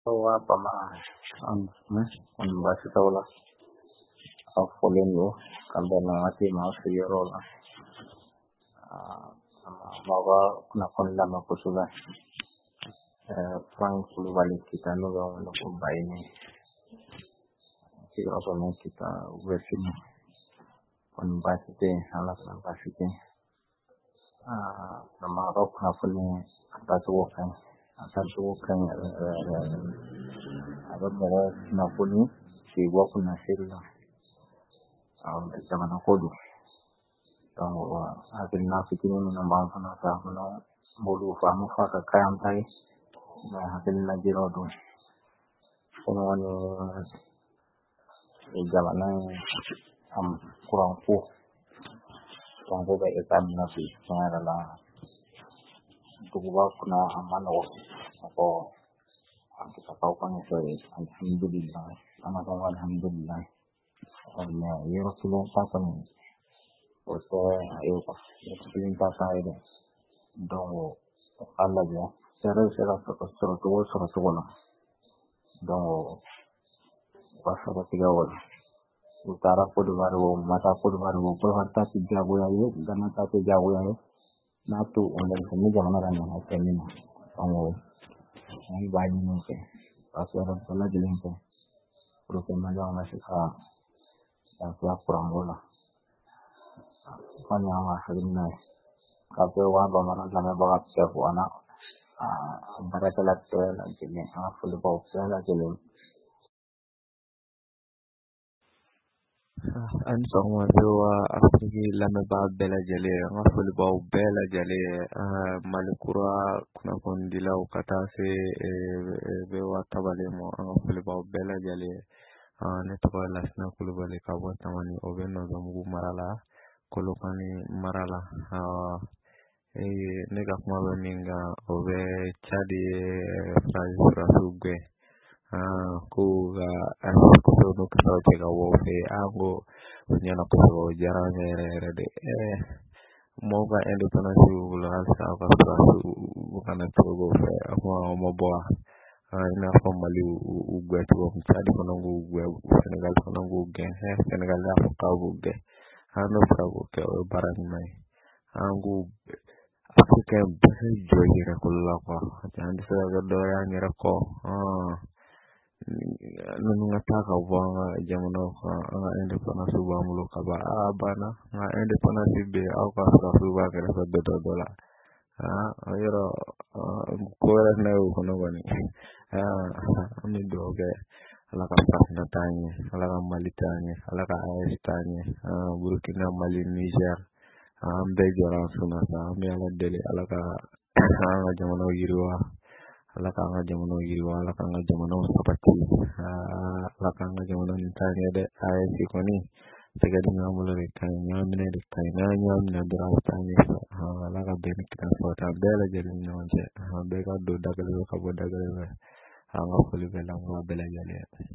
Apa mah on basi tawla afolendo kambe na ati ma siyoro la mawa kuna konla makusula Frank Kulubali kita nuga no kumbaini kita apa kita versin on basi te ala basi te nama rok na fune atatu kan ada bara na fune si wa kuna silla zaman kodu tahu akhir nasi kini menambah sana sana bolu fahamu faka kayam tadi nah akhir lagi rodo konon zaman kurang baik kan nasi adalah untuk waktu amano apa kita tahu kan itu alhamdulillah alhamdulillah karena ya Rasulullah kan oke ayo pas perintah saya dong Allah ya cara surat dong pasal 3 wal utara kudu baru mata kudu baru perhata 3 bulan ini dan mata 3 bulan ini natu online sini jangan orang yang ini ini banyak nih pasal orang jeling tuh terus malah masih yang kurang bola kan yang hasilnya nih kalau bamaran sama banget siapa anak mereka lagi nih full box lagi nih an sɔgɔma bɛ wa afiriki lamɛnbaga bɛɛ lajɛlen an ka folibaw bɛɛ lajɛlen mali kura kunnafonidilaw ka taa se bɛ wa tabale ma an ka folibaw bɛɛ lajɛlen ne tɔgɔ ye Lasina Kulubali ka bɔ Tamani o bɛ Nɔnzɔmugu mara la Kolokani mara la ne ka kuma bɛ min kan o bɛ Cadi Faransiw gɛn ko no kasa cega wo fe ango nyana ko jara ngere de mo ga independence wala sa ka su kana to go fe mo bo ina ko mali ugwe to ko Chad ko nangu ugwe Senegal ko nangu gen Senegal la ko ugwe ano ka ko ke baran mai angu africain be joyira ko la ko tan sa ga do ya ngere ko nunu ngataka wanga jamono nga independence ba mulo kaba bana nga independence be au ka sa ba ka sa dola ayro ko na ko no bani ami doge ala ka pasna tani ala ka malitani ala ka aestani Burkina Mali Niger be jora suna sa mi ala dele ala ka nga jamono yirwa ala ka nga jamono yirwa ala ka nga jamono sapati ala ka nga jamono ntani de ayesi koni tegadi ngamulo re kan nyamine de kan nyamine dra tani ala ka ben kita fota bela jeli nyonje be ka do dagale ka bo dagale nga fuli bela nga bela jeli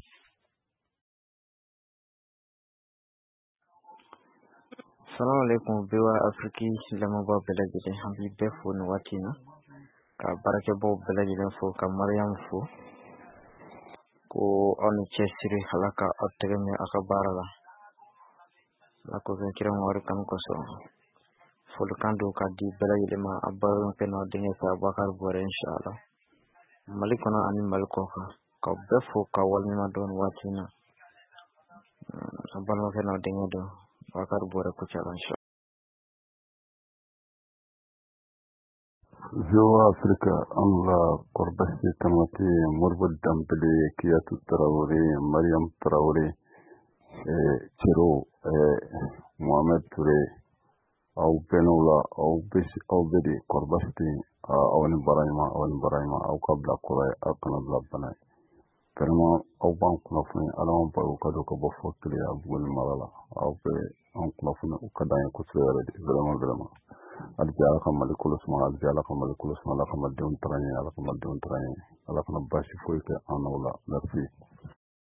Assalamu alaikum biwa Afriki lama ba bela jeli hambi be fo no watina ka barake bo bela jeli fo ka Maryam fo ko on chesiri halaka attegame akabarala lako kira ngori kan ko so fo kando ka di bela jeli ma abba peno dinge ka bakar bore inshallah malikona ani malko ka be fo ka walni ma don watina abba no peno dinge do bakar bore ko charan جوا أفريقيا أملا قربشي كمتي مربط دمبلي كياتو تراوري مريم تراوري تشيرو محمد توري أو بنولا أو بدي قربشتي أو نبرايما أو قبل قراي أو قبل بناي كلمة أو بانك نفني ألام بارو كادو كبوفوتلي أبو المرالا أو بانك نفني وكداين كسر برما Aljala kamal kulus ma aljala kamal kulus ma la kamal don trani ala kamal don trani ala kamal bashi foike anawla merci